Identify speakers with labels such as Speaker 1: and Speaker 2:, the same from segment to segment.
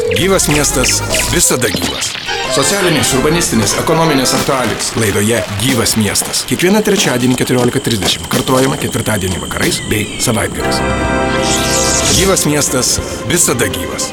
Speaker 1: Gyvas miestas visada gyvas. Socialinės, urbanistinės, ekonominės aktualijos laidoje Gyvas miestas. Kiekvieną trečiadienį 14:30, kartuojama ketvirtadienį vakarais bei savaitgaliais. Gyvas miestas visada gyvas.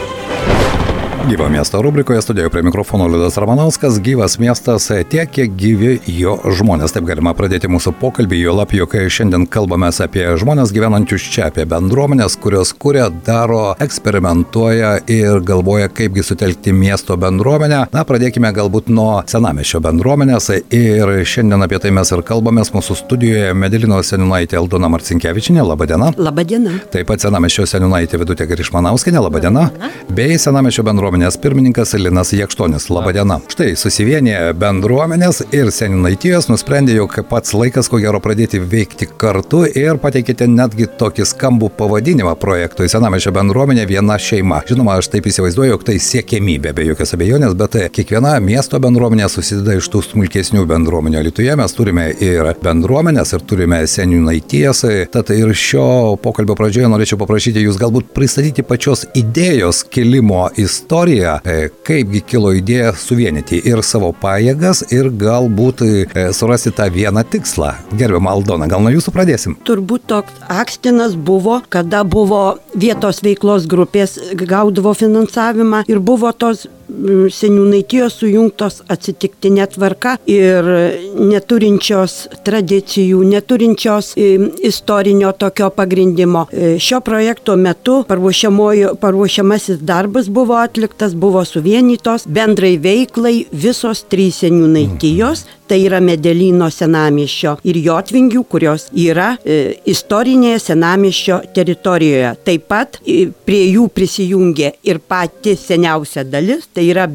Speaker 2: Gyvo miesto rubrikoje studijoje prie mikrofono Liudas Ramanauskas. Gyvas miestas tiek, kiek gyvi jo žmonės. Taip galima pradėti mūsų pokalbį, juolab, jog šiandien kalbame apie žmonės gyvenančius čia, apie bendruomenės, kurios kuria, daro, eksperimentuoja ir galvoja, kaipgi sutelkti miesto bendruomenę. Na, pradėkime galbūt nuo senamiesčio bendruomenės ir šiandien apie tai mes ir kalbamės. Mūsų studijoje Medelyno seniūnaitė Aldona Marcinkevičienė. Labadiena.
Speaker 3: Labadiena.
Speaker 2: Taip pat senamiesčio seniūnaitė Vidutė Grišmanauskienė. Labadiena. Bei senamiesčio bendruomenės pirmininkas Linas Jakštonis. Labadiena. Štai susivienė bendruomenės ir seniūnaitijos nusprendė, jog pats laikas ko gero pradėti veikti kartu ir pateikite netgi tokį skambų pavadinimą projektui Senamiesčio bendruomenė viena šeima. Žinoma, aš taip įsivaizduoju, jog tai siekiamybė, be jokios abejonės, bet kiekviena miesto bendruomenė susideda iš tų smulkesnių bendruomenių. Alytuje mes turime ir bendruomenės ir turime seniūnaitijas. Tad ir šio pokalbio pradžioje norėčiau paprašyti jūs galbūt pristatyti pačios idėjos kilimo istoriją. Kaipgi kilo idėja suvienyti ir savo pajėgas ir galbūt surasti tą vieną tikslą. Gerbiama Aldona, gal nuo jūsų pradėsim?
Speaker 3: Turbūt toks akstinas buvo, kada buvo vietos veiklos grupės, gaudavo finansavimą ir buvo tos seniūnaitijos sujungtos atsitiktinė tvarka ir neturinčios tradicijų, neturinčios istorinio tokio pagrindimo. Šio projekto metu paruošiamasis darbas buvo atliktas, buvo suvienytos bendrai veiklai visos 3 seniūnaitijos, tai yra Medelyno senamiesčio ir Jotvingių, kurios yra istorinėje senamiesčio teritorijoje. Taip pat prie jų prisijungė ir pati seniausia dalis, tai yra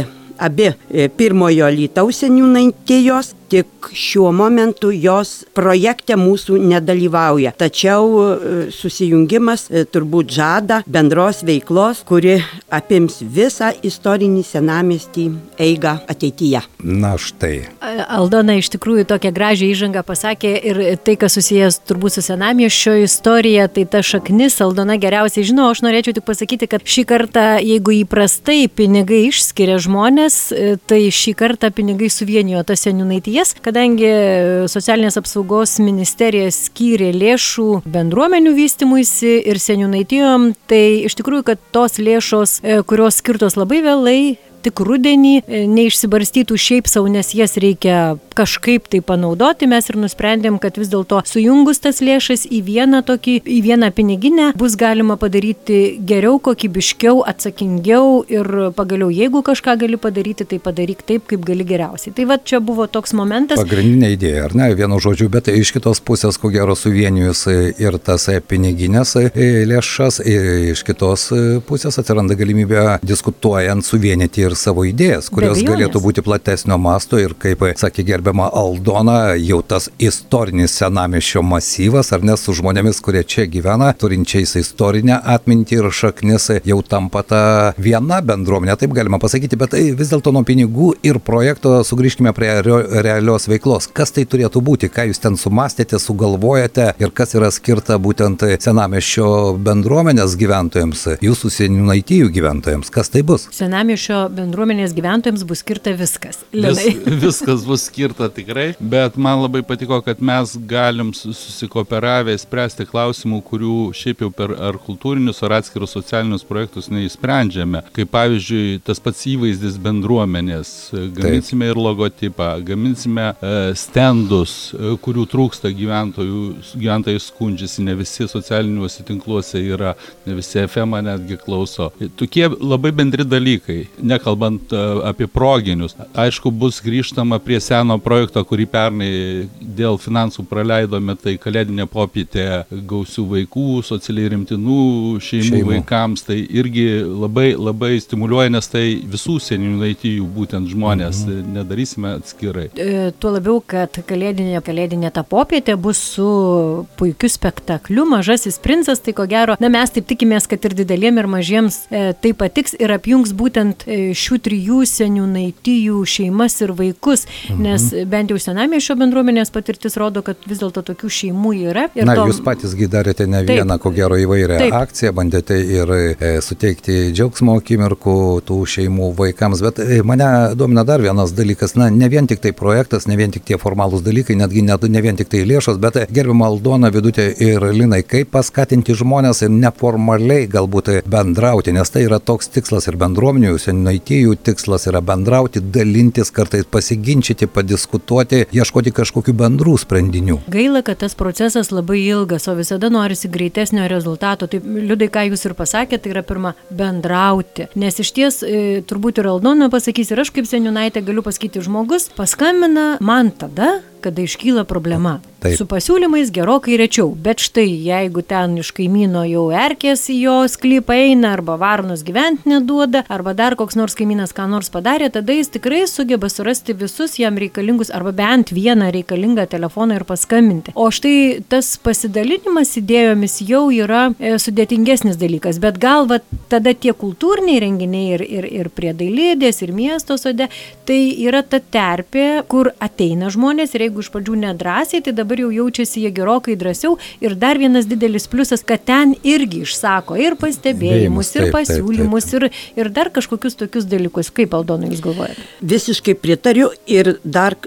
Speaker 3: abi pirmojo Alytaus seniūnaitijos, tik šiuo momentu jos projekte mūsų nedalyvauja. Tačiau susijungimas turbūt žada bendros veiklos, kuri apims visą istorinį senamiestį eigą ateityje.
Speaker 2: Na štai.
Speaker 4: Aldona iš tikrųjų tokią gražią įžangą pasakė ir tai, kas susijęs turbūt su senamiesčio istorija, tai ta šaknis Aldona geriausiai žino. Aš norėčiau tik pasakyti, kad šį kartą, jeigu įprastai pinigai išskiria žmonės, tai šį kartą pinigai suvienijo tas seniūnaitijas, kadangi socialinės apsaugos ministerija skyrė lėšų bendruomenių vystymuisi ir seniūnaitijom, tai iš tikrųjų, kad tos lėšos, kurios skirtos labai vėlai, tik rudenį, neišsibarstytų šiaip sau, nes jas reikia kažkaip tai panaudoti, mes ir nusprendėm, kad vis dėlto sujungus tas lėšas į vieną piniginę bus galima padaryti geriau, kokybiškiau, atsakingiau ir pagaliau, jeigu kažką gali padaryti, tai padaryk taip, kaip gali geriausiai. Tai va, čia buvo toks momentas.
Speaker 2: Pagrindinė idėja, ar ne, vienu žodžiu, bet iš kitos pusės, ko gero, suvienijus ir tas piniginės lėšas, iš kitos pusės atsiranda galimybė diskutuojant suvienyti ir savo idėjas, kurios galėtų būti platesnio masto ir, kaip sakė gerbiama Aldona, jau tas istorinis senamiesčio masyvas, ar ne, su žmonėmis, kurie čia gyvena, turinčiais istorinę atmintį ir šaknis, jau tampa ta viena bendruomenė, taip galima pasakyti, bet vis dėlto nuo pinigų ir projekto sugrįžkime prie realios veiklos. Kas tai turėtų būti, ką jūs ten sumastėte, sugalvojate ir kas yra skirta būtent senamiesčio bendruomenės gyventojams, jūsų seniūnaitijų gyventojams, kas tai bus?
Speaker 4: Senamiesčio bendruomenės gyventojams bus skirta viskas.
Speaker 5: Viskas bus skirta tikrai, bet man labai patiko, kad mes galim susikooperavę spręsti klausimų, kurių šiaip jau per ar kultūrinius, ar atskirus socialinius projektus neįsprendžiame. Kaip pavyzdžiui, tas pats įvaizdis bendruomenės. Gaminsime ir logotipą, gaminsime stendus, kurių trūksta gyventojai skundžiasi, ne visi socialiniuose tinkluose yra, ne visi FM netgi klauso. Tokie labai bendri dalykai. Nekalbant apie proginius. Aišku, bus grįžtama prie seno projekto, kurį pernai dėl finansų praleidome, tai kalėdinė popietė gausių vaikų, socialiai rimtinų šeimų vaikams. Tai irgi labai, labai stimuliuoja, nes tai visų seniūnaitijų būtent žmonės, nedarysime atskirai.
Speaker 4: Tuo labiau, kad kalėdinė ta popietė bus su puikiu spektakliu Mažasis princas, tai ko gero, mes taip tikimės, kad ir dideliem ir mažiems tai patiks ir apjungs būtent šių 3 seniūnaitijų šeimas ir vaikus, nes bent jau senamiesčio bendruomenės patirtis rodo, kad vis dėlto tokių šeimų yra. Ir
Speaker 2: jūs patysgi darėte ne vieną, ko gero įvairią akciją, bandėte ir suteikti džiaugsmo akimirkų tų šeimų vaikams, bet mane domina dar vienas dalykas, ne vien tik tai projektas, ne vien tik tie formalūs dalykai, netgi ne vien tik tai lėšos, bet gerbiama Aldona, Vidutė ir Linai, kaip paskatinti žmonės ir neformaliai galbūt bendrauti, nes tai yra toks tikslas ir bendruomenių, seniūnaitijų tikslas yra bendrauti, dalintis, kartais pasiginčyti, padiskutuoti, ieškoti kažkokių bendrų sprendinių.
Speaker 4: Gaila, kad tas procesas labai ilgas, o visada norisi greitesnio rezultato. Taip, Liudai, ką jūs ir pasakėte, tai yra pirma bendrauti, nes iš ties turbūt ir Aldona pasakys, ir aš kaip seniūnaitė galiu pasakyti, žmogus paskambina man tada, kada iškyla problema. Taip. Su pasiūlymais gerokai rečiau, bet štai jeigu ten iš kaimyno jau erkės į jo sklypą eina, arba varnos gyventi neduoda, arba dar koks nors kaimynas ką nors padarė, tada jis tikrai sugeba surasti visus jam reikalingus, arba bent vieną reikalingą telefoną ir paskambinti. O štai tas pasidalinimas idėjomis jau yra sudėtingesnis dalykas, bet gal tada tie kultūriniai renginiai ir prie Dailidės, ir miesto sode, tai yra ta terpė, kur ateina žmonės ir jeigu iš pradžių nedrąsiai, tai dabar jau jaučiasi jie gerokai drąsiau ir dar vienas didelis pliusas, kad ten irgi išsako ir pastebėjimus, ir pasiūlymus, ir dar kažkokius tokius dalykus. Kaip, Aldona, jūs galvojate?
Speaker 3: Visiškai pritariu ir dar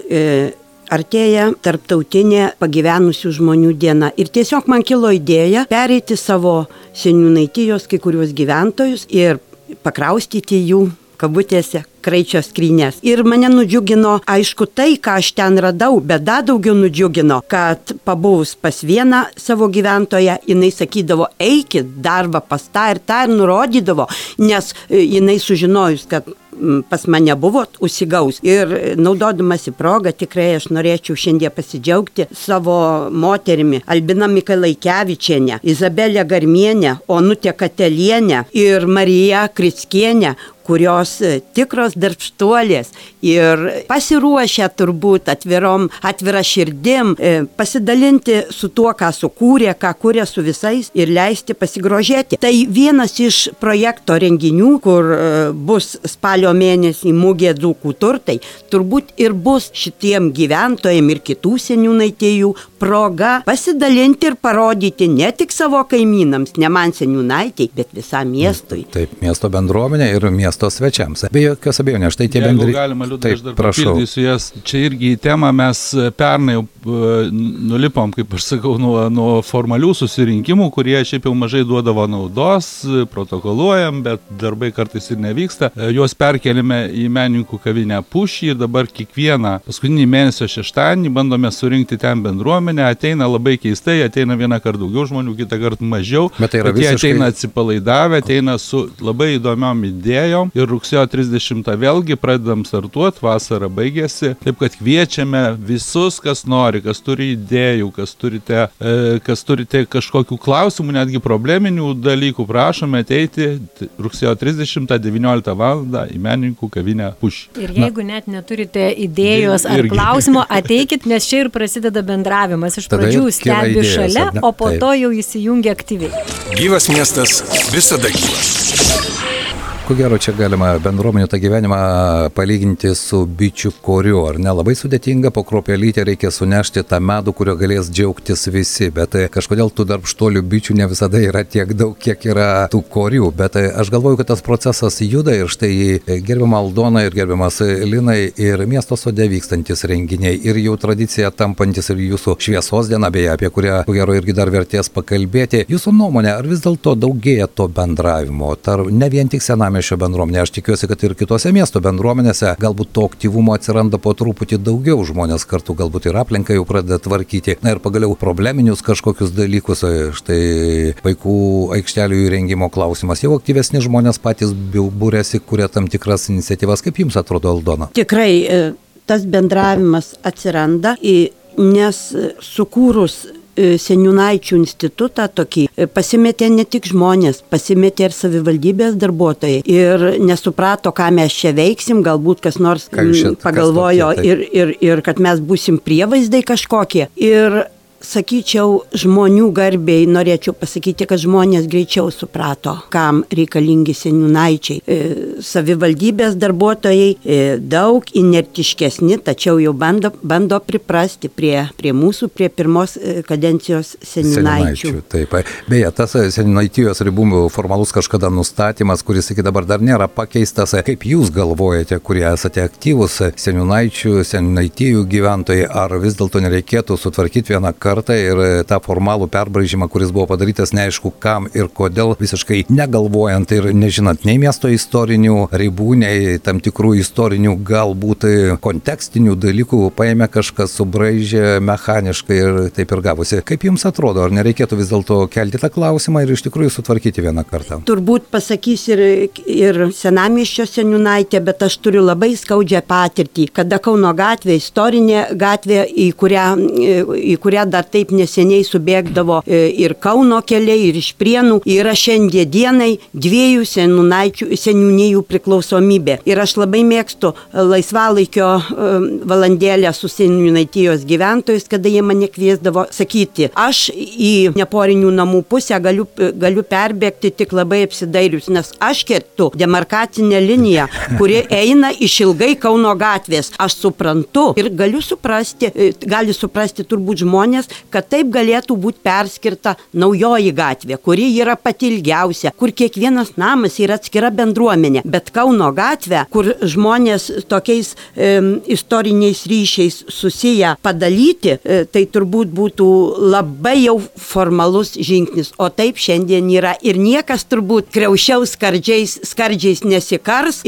Speaker 3: artėja tarptautinė pagyvenusių žmonių diena. Ir tiesiog man kilo idėja pereiti savo seniūnaitijos kai kuriuos gyventojus ir pakraustyti jų kabutėse kraičio skrynės. Ir mane nudžiugino, aišku, tai, ką aš ten radau, bet dar daugiau nudžiugino, kad pabuvus pas vieną savo gyventoją, jinai sakydavo, eikit darbą pas tą ir nurodydavo, nes jinai sužinojus, kad pas mane buvo, užsigaus. Ir naudodamasi progą, tikrai aš norėčiau šiandien pasidžiaugti savo moterimi, Albina Mikalaikevičienė, Izabelė Garmienė, Onutė Katelienė ir Marija Krickienė, kurios tikros darbštuolės ir pasiruošę turbūt atvira širdim pasidalinti su tuo, ką sukūrė, ką kūrė su visais ir leisti pasigrožėti. Tai vienas iš projekto renginių, kur bus spalio mėnesį mugė Dzūkų turtai, turbūt ir bus šitiem gyventojams ir kitų seniūnaitijų proga pasidalinti ir parodyti ne tik savo kaimynams, ne man seniūnaitei, bet visam miestui.
Speaker 2: Taip, miesto bendruomenė ir miesto svečiams. Be jokios abejonės, štai tie bendri...
Speaker 5: Jeigu galima, Liudai, aš dar papildysiu jas. Čia irgi į temą mes pernai jau nulipom, kaip aš sakau, nuo formalių susirinkimų, kurie šiaip jau mažai duodavo naudos, protokoluojam, bet darbai kartais ir nevyksta. Juos perkelime į menininkų kavinę Pušį ir dabar kiekvieną paskutinį mėnesio šeštadienį bandome surinkti ten bendruomenę. Ateina labai keistai, ateina vieną kartą daugiau žmonių, kitą kartą mažiau. Bet tai yra visiškai... Jie ateina atsipalaidavę, ateina su labai įdomiom idėjom. Ir rugsėjo 30 vėlgi pradedam startuoti, vasara baigėsi. Taip kad kviečiame visus, kas nori, kas turi idėjų, kas turite kažkokių klausimų, netgi probleminių dalykų, prašome ateiti rugsėjo 30-19 val. Į menininkų kavinę Pušį.
Speaker 4: Ir jeigu net neturite idėjos ar klausimo, ateikit, nes čia ir prasideda bendravimas. Iš pradžių stebi šalia, o po to jau įsijungia aktyviai.
Speaker 1: Gyvas miestas visada gyvas.
Speaker 2: Ko gero, čia galima bendruomenių tą gyvenimą palyginti su bičių koriu, ar ne? Labai sudėtinga, po kruopelytę reikia sunešti tą medų, kurio galės džiaugtis visi, bet kažkodėl tų darbštuolių bičių ne visada yra tiek daug, kiek yra tų korių, bet aš galvoju, kad tas procesas juda ir štai gerbiama Aldona ir gerbiamas Linai ir miesto sode vykstantis renginiai ir jau tradicija tampantis ir jūsų šviesos diena, beje, apie kurią, ko gero, irgi dar vertės pakalbėti. Jūsų nuomonė, ar vis dėlto daugėja to bendravimo, ne vien tik sename šio bendruomenė. Aš tikiuosi, kad ir kitose miesto bendruomenėse galbūt to aktyvumo atsiranda po truputį daugiau, žmonės kartu galbūt ir aplinką jau pradeda tvarkyti. Na ir pagaliau probleminius kažkokius dalykus, štai vaikų aikštelių įrengimo klausimas. Jau aktyvesni žmonės patys būrėsi, kuria tam tikras iniciatyvas. Kaip jums atrodo, Aldona?
Speaker 3: Tikrai tas bendravimas atsiranda, nes sukūrus seniūnaičių institutą tokį pasimetė ne tik žmonės, pasimetė ir savivaldybės darbuotojai ir nesuprato, ką mes čia veiksim, galbūt kas nors pagalvojo ir kad mes būsim prievaizdai kažkokie. Ir sakyčiau, žmonių garbiai norėčiau pasakyti, kad žmonės greičiau suprato, kam reikalingi seniūnaičiai. savivaldybės darbuotojai daug inertiškesni, tačiau jau bando priprasti prie mūsų, prie pirmos kadencijos seniūnaičių.
Speaker 2: Taip. Beje, tas seniūnaitijos ribų formalus kažkada nustatymas, kuris iki dabar dar nėra pakeistas. Kaip jūs galvojate, kurie esate aktyvūs seniūnaitijų gyventojai, ar vis dėlto nereikėtų sutvarkyti vieną kartą ir tą formalų perbraižymą, kuris buvo padarytas neaišku kam ir kodėl, visiškai negalvojant ir nežinant nei miesto istorinių ribų, nei tam tikrų istorinių galbūt kontekstinių dalykų, paėmė kažkas, subraižė mechaniškai ir taip ir gavosi. Kaip jums atrodo, ar nereikėtų vis dėlto kelti tą klausimą ir iš tikrųjų sutvarkyti vieną kartą?
Speaker 3: Turbūt pasakys ir senamiesčio seniūnaitė, bet aš turiu labai skaudžią patirtį, kada Kauno gatvė, istorinė gatvė, į kurią dar taip neseniai subėgdavo ir Kauno keliai, ir iš Prienų, yra šiandien dienai 2 seniūnijų priklausomybė. Ir aš labai mėgstu laisvalaikio valandėlę su seniūnaitijos gyventojais, kada jie mane kviesdavo sakyti, aš į Neporinių namų pusę galiu perbėgti tik labai apsidairius, nes aš kertu demarkacinę liniją, kuri eina išilgai Kauno gatvės. Aš suprantu ir gali suprasti turbūt žmonės, kad taip galėtų būti perskirta naujoji gatvė, kuri yra pati ilgiausia, kur kiekvienas namas yra atskira bendruomenė. Bet Kauno gatvė, kur žmonės tokiais istoriniais ryšiais susiję padalyti, tai turbūt būtų labai jau formalus žingsnis. O taip šiandien yra ir niekas turbūt kriaušiau skardžiais nesikars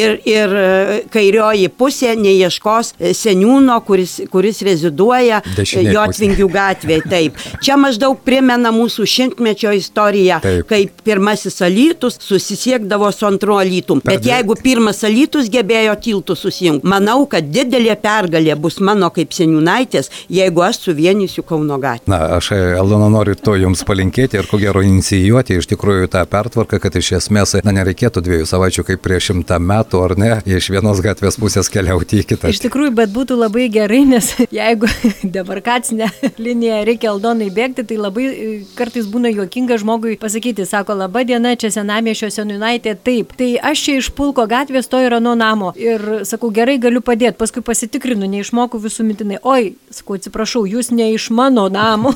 Speaker 3: ir kairioji pusė neieškos seniūno, kuris reziduoja Jotvingių gatvėje. Taip. Čia maždaug primena mūsų 100-mečio istoriją, kaip pirmasis Alytus susisiekdavo su antru Alytum. Bet jeigu pirmas Alytus gebėjo tiltų susijungti, manau, kad didelė pergalė bus mano kaip seniūnaitės, jeigu aš suvienysiu Kauno gatvę.
Speaker 2: Na, aš, Aldona, noriu to jums palinkėti ir ko gero inicijuoti iš tikrųjų tą pertvarką, kad iš esmės nereikėtų 2 savaičių kaip prieš 100 metų, ar ne, iš vienos gatvės pusės keliauti į kitą.
Speaker 4: Iš tikrųjų, bet būtų labai gerai, nes jeigu demarkacinę liniją reikia Aldonai bėgti, tai labai kartais būna juokinga žmogui pasakyti, sako, laba diena, čia senamiesčio seniūnaitė, taip. Tai aš čia iš Pulko gatvės, to yra nuo namo. Ir sakau, gerai, galiu padėti, paskui pasitikrinu, neišmoku visų mintinai. Oi, sakau, atsiprašau, jūs ne iš mano namo.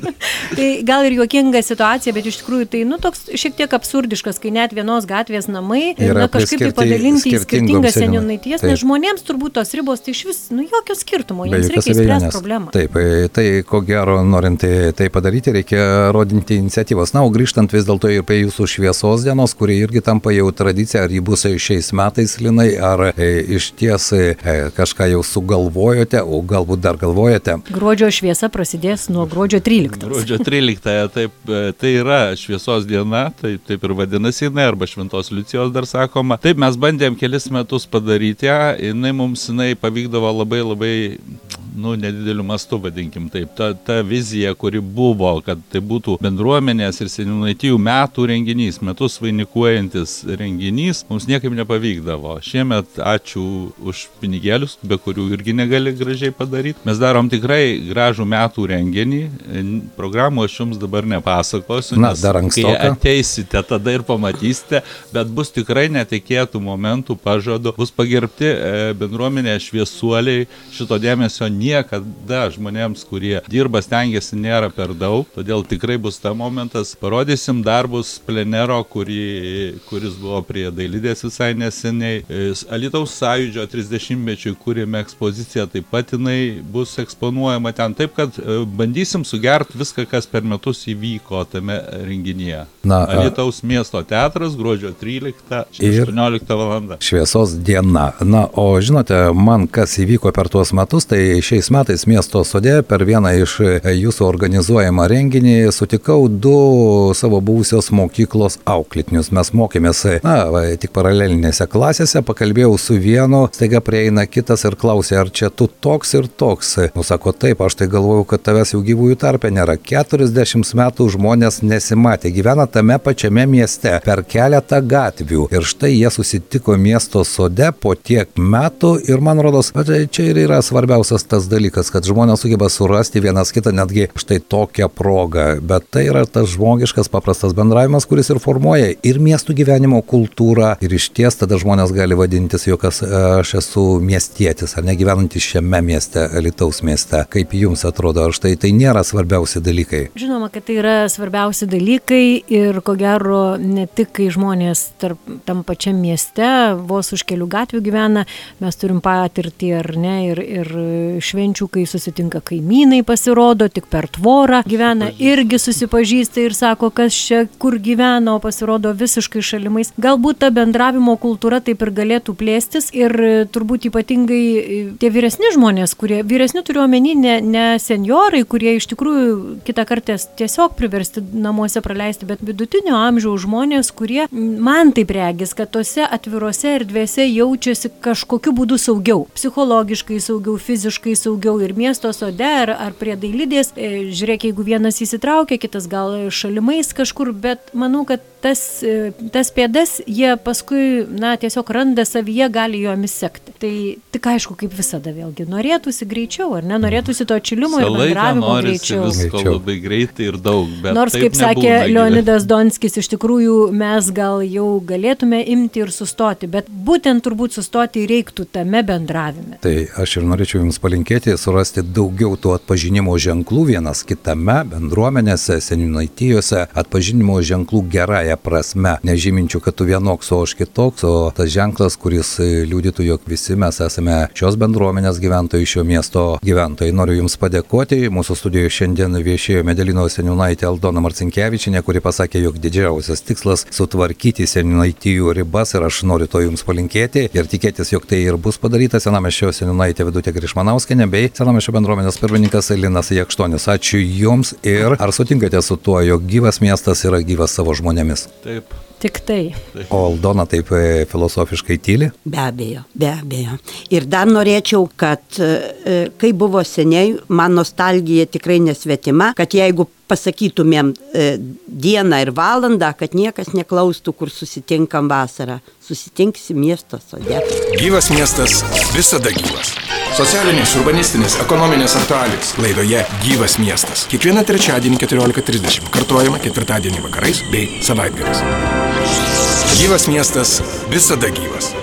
Speaker 4: Tai gal ir juokinga situacija, bet iš tikrųjų tai, toks šiek tiek absurdiškas, kai net vienos gatvės namai, kažkaip tai padalinti į skirtingas seniūnaitijas, nes žmonėms turbūt tos ribos, tai iš vis, jokio skirtumo, jiems reikia spręsti problemą.
Speaker 2: Taip, tai ko gero, norint tai padaryti, reikia rodinti iniciatyvos. Na, o grįžtant vis dėlto ir prie jūsų šviesos dienos, kuri irgi tampa jau tradicija, ar jį bus šiais metais, Linai, ar iš ties kažką jau sugalvojote, o galbūt dar galvojate?
Speaker 4: Gruodžio šviesa prasidės nuo gruodžio 13.
Speaker 5: Gruodžio 13, taip, tai yra šviesos diena, tai taip ir vadinasi jinai, arba Šventos Liucijos dar sakoma. Taip, mes bandėm kelis metus padaryti ją, mums pavykdavo labai nedideliu mastu, vadinkim taip. Ta vizija, kuri buvo, kad tai būtų bendruomenės ir seniūnaitijų metų renginys, metus vainikuojantis renginys, mums niekaip nepavykdavo. Šiemet ačiū už pinigėlius, be kurių irgi negali gražiai padaryti. Mes darom tikrai gražų metų renginį. Programų aš jums dabar nepasakosiu, nes kai ateisite, tada ir pamatysite, bet bus tikrai netikėtų momentų, pažadu, bus pagerbti bendruomenės šviesuoliai. Šito dėmesio niekada žmonėms, kurie dirba, stengiasi, nėra per daug, todėl tikrai bus ta momentas. Parodysim darbus plenero, kuris buvo prie Dailidės visai neseniai. Alytaus sąjūdžio 30-mečiui kūrėme ekspoziciją, taip pat jinai bus eksponuojama ten, taip kad bandysim sugerti viską, kas per metus įvyko tame renginyje. Alytaus miesto teatras, gruodžio 13 ir 18 val.
Speaker 2: Šviesos diena. Na, o žinote, man kas įvyko per tuos metus, tai šiais metais miesto sode per vieną iš jūsų organizuojamą renginį sutikau 2 savo buvusios mokyklos auklėtinius. Mes mokėmės, tik paralelinėse klasėse, pakalbėjau su vienu, staiga prieina kitas ir klausė, ar čia tu toks ir toks. Sako, taip, aš tai galvoju, kad tavęs jau gyvųjų tarpe nėra. 40 metų žmonės nesimatė, gyvena tame pačiame mieste, per keletą gatvių. Ir štai jie susitiko miesto sode po tiek metų ir man rodos, čia ir yra svarbiausias tas tas dalykas, kad žmonės sugeba surasti vienas kitą netgi štai tokią progą, bet tai yra tas žmogiškas paprastas bendravimas, kuris ir formuoja ir miestų gyvenimo kultūrą, ir išties tada žmonės gali vadintis, jog aš esu miestietis, ar negyvenantis šiame mieste, Alytaus mieste. Kaip jums atrodo, ar štai tai nėra svarbiausi dalykai?
Speaker 4: Žinoma, kad tai yra svarbiausi dalykai ir ko gero ne tik, kai žmonės tam pačiam mieste, vos už kelių gatvių gyvena, mes turim patirtį ar ne, ir švenčių, kai susitinka kaimynai pasirodo, tik per tvorą gyvena, irgi susipažįsta ir sako, kas čia kur gyvena, o pasirodo visiškai šalimais. Galbūt ta bendravimo kultūra taip ir galėtų plėstis ir turbūt ypatingai tie vyresni žmonės, kurie, vyresni turiu omeny, ne senjorai, kurie iš tikrųjų kitą kartą tiesiog priversti namuose praleisti, bet vidutinio amžiaus žmonės, kurie man taip regis, kad tose atvirose erdvėse jaučiasi kažkokiu būdu saugiau, psichologiškai saugiau, fiziškai saugiau ir miesto sode ar prie dailidės. Žiūrėk, jeigu vienas įsitraukia, kitas gal šalimais kažkur, bet manau, kad tas pėdas jie paskui, tiesiog randa savyje, gali jomis sekti. Tai tik aišku, kaip visada vėlgi, norėtųsi greičiau, ar ne? Norėtųsi to atšilimo ir bendravimo greičiau.
Speaker 5: Visko labai greitai ir daug, bet
Speaker 4: nors, kaip sakė Leonidas Donskis, iš tikrųjų mes gal jau galėtume imti ir sustoti, bet būtent turbūt sustoti reiktų tame bendravime.
Speaker 2: Tai aš ir norėčiau jums palinkėti, surasti daugiau tų atpažinimo ženklų vienas kitame, bendruomenėse, seniūnaitijose, atpažinimo ženklų gerąją prasme, nežyminčių, kad tu vienoks, o aš kitoks, o tas ženklas, kuris liudytų, jog visi mes esame šios bendruomenės gyventojai, šio miesto gyventojai. Noriu jums padėkoti. Mūsų studijoje šiandien viešėjo Medelyno seniūnaitė Aldona Marcinkevičienė, kuri pasakė, jog didžiausias tikslas sutvarkyti seniūnaitijų ribas ir aš noriu to jums palinkėti ir tikėtis, jog tai ir bus padaryta. Senamiesčio seniūnaitė Vidutė Grišmanauskienė bei Senamiesčio bendruomenės pirmininkas Linas Jakštonis. Ačiū jums ir ar sutinkate su tuo, jog gyvas miestas yra gyvas savo žmonėmis?
Speaker 5: Taip.
Speaker 4: Tik tai.
Speaker 2: O Aldona taip filosofiškai tyli?
Speaker 3: Be abejo, be abejo. Ir dar norėčiau, kad kai buvo seniai, man nostalgija tikrai nesvetima, kad jeigu pasakytumėm dieną ir valandą, kad niekas neklaustų, kur susitinkam vasarą. Susitinksi miesto sode.
Speaker 1: Gyvas miestas visada gyvas. Socialinės, urbanistinės, ekonominės aktualijos laidoje Gyvas miestas. Kiekvieną trečiadienį 14:30, kartuojama ketvirtadienį vakarais bei savaitgaliais. Gyvas miestas visada gyvas.